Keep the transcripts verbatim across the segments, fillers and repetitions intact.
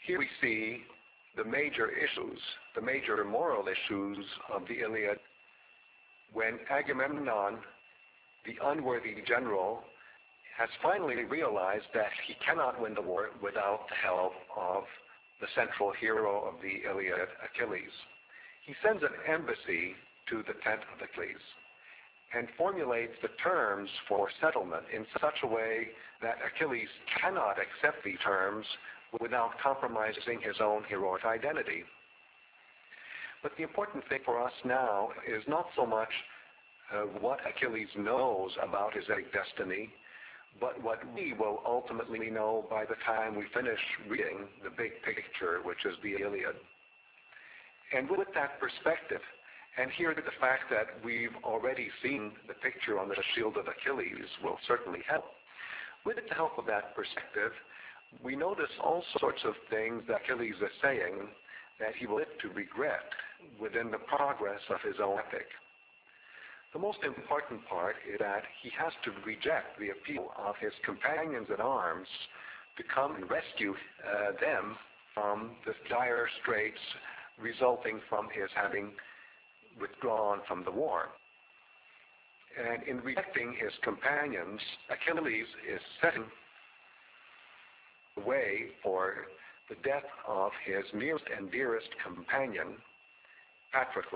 Here we see the major issues, the major moral issues of the Iliad, when Agamemnon, the unworthy general, has finally realized that he cannot win the war without the help of the central hero of the Iliad, Achilles. He sends an embassy to the tent of Achilles and formulates the terms for settlement in such a way that Achilles cannot accept the terms without compromising his own heroic identity. But the important thing for us now is not so much uh, what Achilles knows about his destiny, but what we will ultimately know by the time we finish reading the big picture, which is the Iliad. And with that perspective, and here the fact that we've already seen the picture on the shield of Achilles will certainly help. With the help of that perspective, we notice all sorts of things that Achilles is saying that he will live to regret within the progress of his own epic. The most important part is that he has to reject the appeal of his companions at arms to come and rescue uh, them from the dire straits resulting from his having withdrawn from the war. And in rejecting his companions, Achilles is setting the way for the death of his nearest and dearest companion, Patroclus.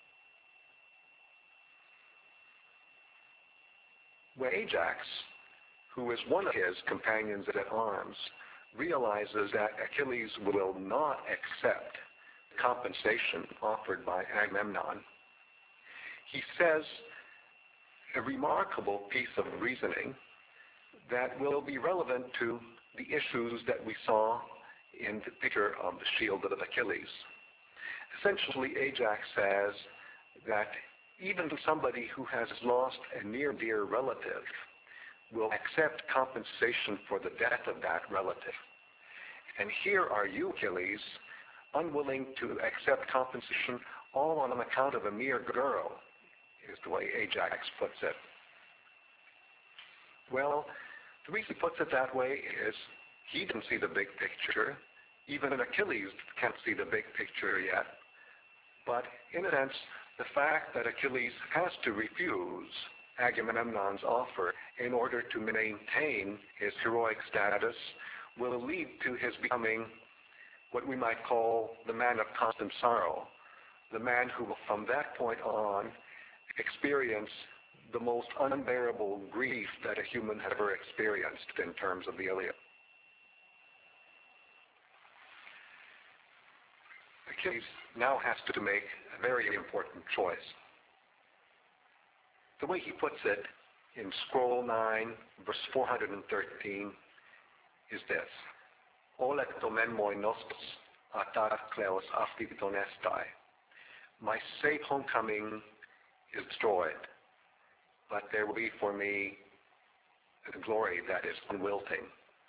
When Ajax, who is one of his companions at arms, realizes that Achilles will not accept the compensation offered by Agamemnon, he says a remarkable piece of reasoning that will be relevant to the issues that we saw in the picture of the shield of Achilles. Essentially, Ajax says that even somebody who has lost a near dear relative will accept compensation for the death of that relative. And here are you, Achilles, unwilling to accept compensation all on account of a mere girl, is the way Ajax puts it. Well, the reason he puts it that way is he didn't see the big picture. Even Achilles can't see the big picture yet. But in a sense, the fact that Achilles has to refuse Agamemnon's offer in order to maintain his heroic status will lead to his becoming what we might call the man of constant sorrow, the man who will from that point on experience the most unbearable grief that a human has ever experienced in terms of the Iliad. Achilles now has to make a very important choice. The way he puts it in scroll nine, verse four hundred thirteen, is this: Olektomen moi nostos atar kleos aftiton estai. My safe homecoming is destroyed, but there will be for me a glory that is unwilting.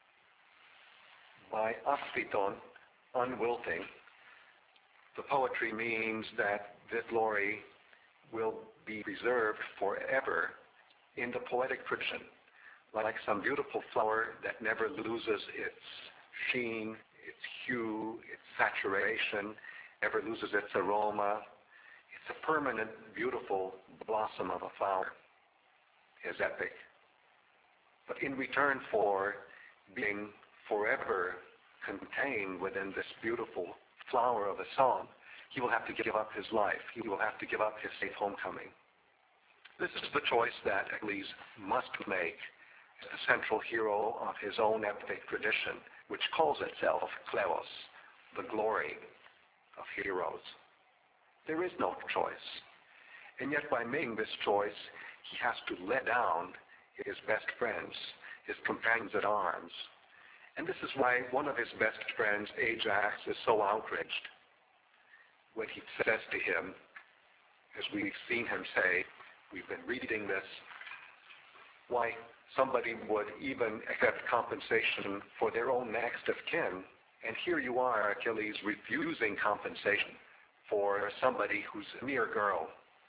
By aftiton, unwilting, the poetry means that this glory will be preserved forever in the poetic tradition, like some beautiful flower that never loses its sheen, its hue, its saturation, never loses its aroma. It's a permanent, beautiful blossom of a flower, is epic. But in return for being forever contained within this beautiful flower of a song, he will have to give up his life. He will have to give up his safe homecoming. This is the choice that Achilles must make as the central hero of his own epic tradition, which calls itself Kleos, the glory of heroes. There is no choice. And yet by making this choice, he has to let down his best friends, his companions at arms. And this is why one of his best friends, Ajax, is so outraged when he says to him, as we've seen him say, we've been reading this, why somebody would even accept compensation for their own next of kin. And here you are, Achilles, refusing compensation for somebody who's a mere girl.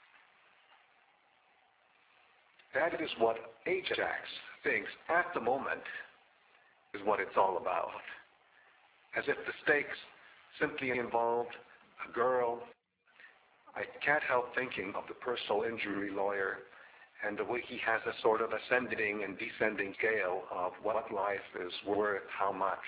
That is what Ajax thinks at the moment is what it's all about. as if the stakes simply involved a girl. I can't help thinking of the personal injury lawyer and the way he has a sort of ascending and descending scale of what life is worth, how much.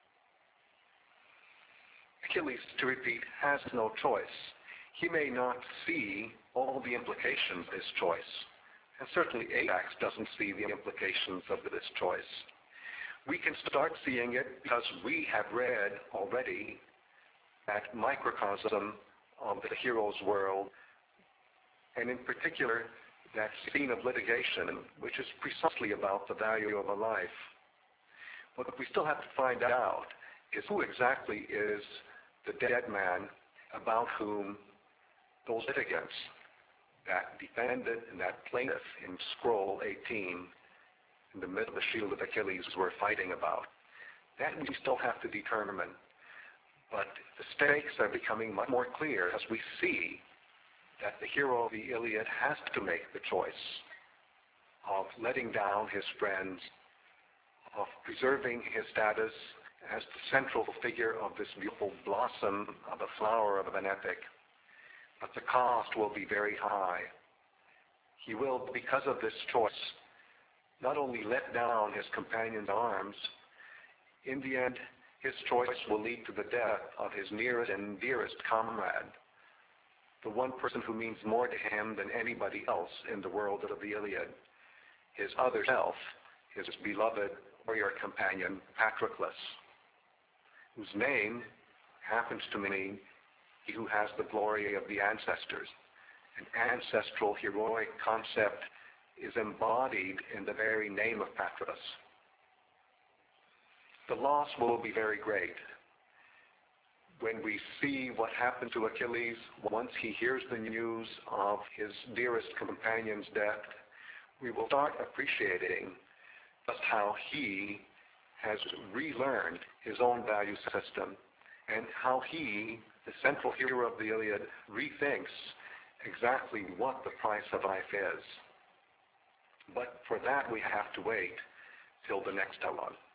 Achilles, to repeat, has no choice. He may not see all the implications of his choice, and certainly Ajax doesn't see the implications of this choice. We can start seeing it because we have read already that microcosm of the hero's world, and in particular, that scene of litigation, which is precisely about the value of a life. What we still have to find out is who exactly is the dead man about whom those litigants, that defendant and that plaintiff in scroll eighteen, in the middle of the shield of Achilles, were fighting about. That we still have to determine. But the stakes are becoming much more clear as we see that the hero of the Iliad has to make the choice of letting down his friends, of preserving his status as the central figure of this beautiful blossom of a flower of an epic. But the cost will be very high. He will, because of this choice, not only let down his companion's arms, in the end, his choice will lead to the death of his nearest and dearest comrade, the one person who means more to him than anybody else in the world of the Iliad, his other self, his beloved warrior companion, Patroclus, whose name happens to mean he who has the glory of the ancestors. An ancestral heroic concept is embodied in the very name of Patroclus. The loss will be very great. When we see what happened to Achilles, once he hears the news of his dearest companion's death, we will start appreciating just how he has relearned his own value system and how he, the central hero of the Iliad, rethinks exactly what the price of life is. But for that we have to wait till the next dialogue.